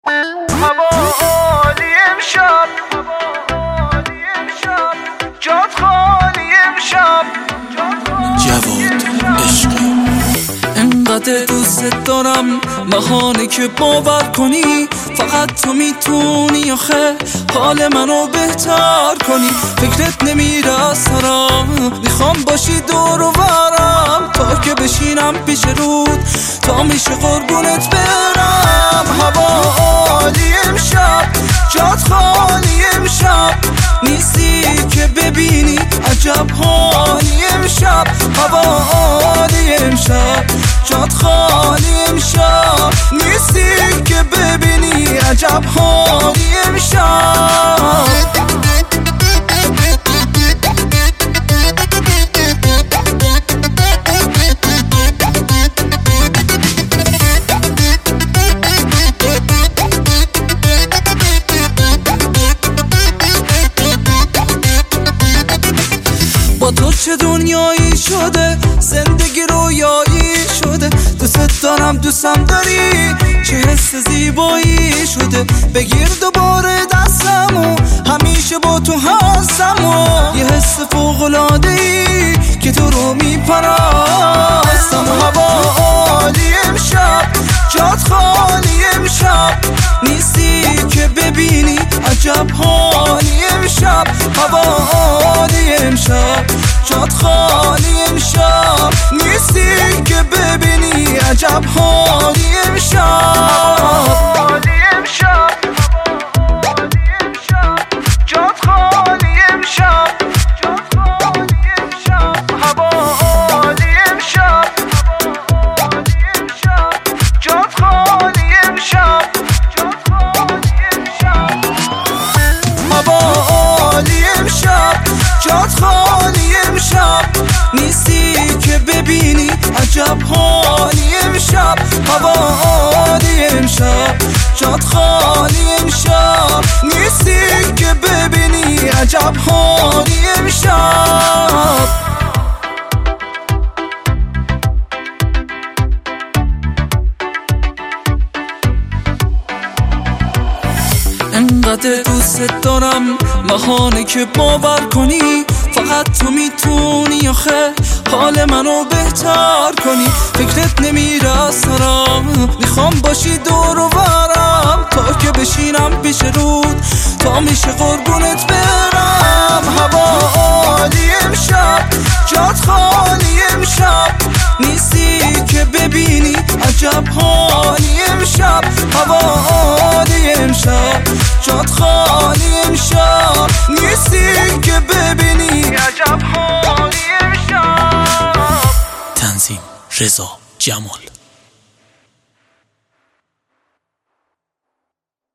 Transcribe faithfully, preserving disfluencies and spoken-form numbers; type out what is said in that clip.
هوا عالی امشب، جات خالی امشب. جواد عشقی انقدر دوست دارم بهانه که باور کنی فقط تو میتونی آخه حال منو بهتر کنی. فکرت نمیره از سرم، میخوام باشی دور و برم تا که بشینم پیش رود تا میشه قربونت برم. هوا عالی امشب، جات خالی امشب، نیستی که ببینی عجب حالی امشب. هوا عالی امشب، جات خالی امشب، نیستی که ببینی عجب حالی امشب. با تو چه دنیایی شده، زندگی رویایی شده. دوست دارم دوستم داری، چه حس زیبایی شده. بگیر دوباره دستمو، همیشه با تو هستم و یه حس فوق‌العاده‌ای که تو رو میپرستم. هوا عالی امشب، جات خالی امشب، نیستی که ببینی عجب حالی امشب. هوا عالی امشب، جات خالی امشب، نیستی که ببینی عجب حالی امشب. عالی امشب، جات خالی امشب، هوا عالی امشب، جات خالی امشب. هوا عالی امشب، جات خالی امشب، نیستی که ببینی عجب حالی امشب. هوا عالی امشب، جات خالی امشب، نیستی که ببینی عجب حالی امشب. انقدر دوست دارم بهانه که باور کنی فقط تو میتونی آخه حال منو بهتر کنی. فکرت نمیره از سرم، میخوام باشی دور و برم تا که بشینم پیش رود تا میشه قربونت برم. هوا عالی امشب، جات خالی امشب، نیستی که ببینی عجب حالی امشب. هوا عالی امشب، جات خالی امشب، نیستی که ببینی عجب حالی امشب. تنظیم رضا جمال.